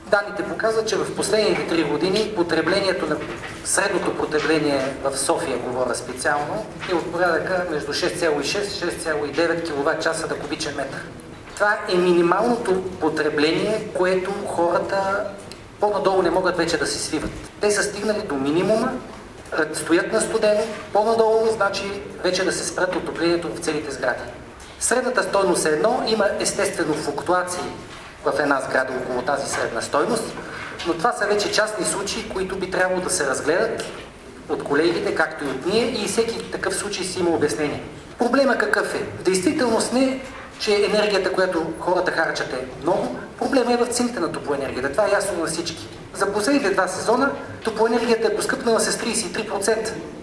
Данните показват, че в последните 3 години средното потребление в София, говоря специално, е от порядъка между 6,6-6,9 кВт часа на кубичен метър. Това е минималното потребление, което хората по-надолу не могат вече да се свиват. Те са стигнали до минимума, стоят на студено, по-надолу значи вече да се спрат отоплението в целите сгради. Средната стойност е едно, има естествено флуктуации в една сграда около тази средна стойност, но това са вече частни случаи, които би трябвало да се разгледат от колегите, както и от ние, и всеки такъв случай си има обяснение. Проблема какъв е? В действителност не, че енергията, която хората харчат е много, проблема е в цените на топлоенергията. Това е ясно на всички. За последните 2 сезона топлоенергията е поскъпнала с 33%.